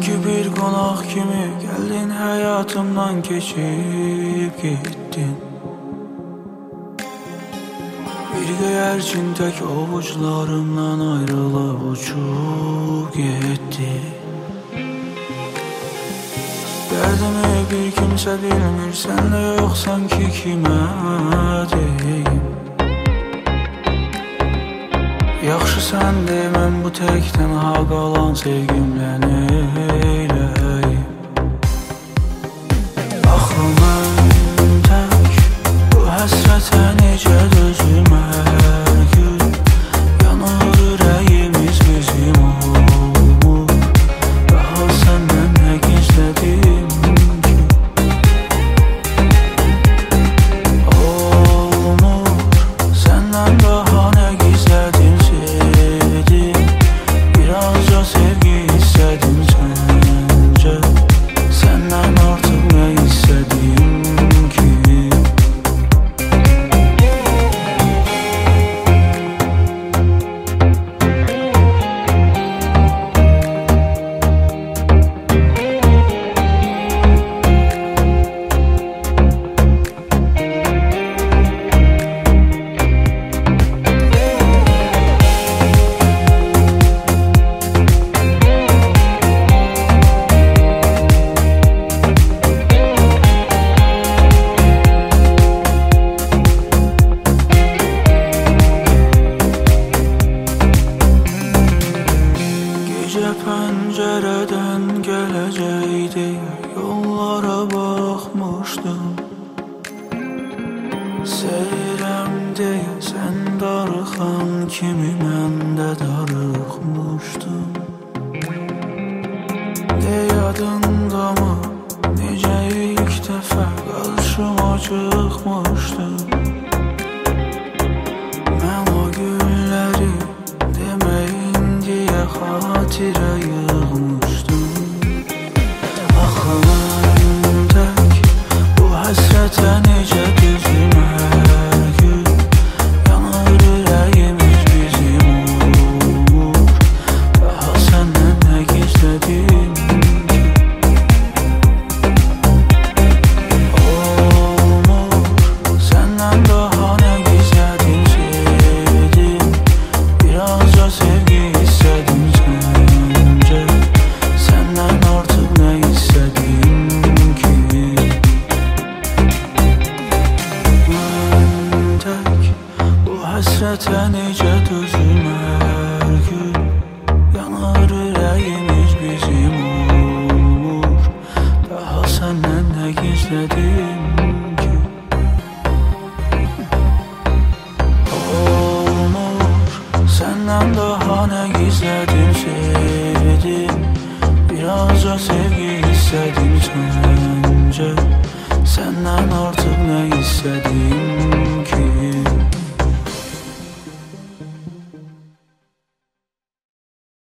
Sanki bir qonaq kimi gəldin həyatımdan keçib getdin. Bir göyərçin tək ovucularımdan ayrılıb uçub getdi. Dərdimi bir kimsə bilmir, sən də yoxsan ki kimə deyim. Yaxşı sən deməm, bu tək tənha qalan sevgimlə neyləyim. Axı mən tək bu həsrətə necə dözüm hər gün. Yanır ürəyimiz bizim olmur, daha səndən nə gizlədim ki. Olmur, səndən daha nə gizlədim. Sevgi istedim sence, senden artık ne istedim ki? Pəncərədən gələcəkdi, yollara baxmışdım. Sevirəm deyə sən darıxan kimi mən də darıxmışdım. De yadındamı, necə ilk dəfə qarşıma çıxmışdım. Mən o gülləri deməyin deyə xatirə yığmışdım. Axı mən tək bu həsrətə necə dözüm hər gün. Yanır ürəyimiz bizim olmur, daha səndən nə gizlədim ki. Olmur, səndən daha nə gizlədim sevdim. Birazca sevgi istedim sence, senden artık ne istedim ki? Ben tek bu həsrətə necə dözüm hər gün. Yanar ürəyimiz bizim olmur, daha səndən nə gizlədim ki? Senden daha ne gizledim sevdim. Birazca sevgi istedim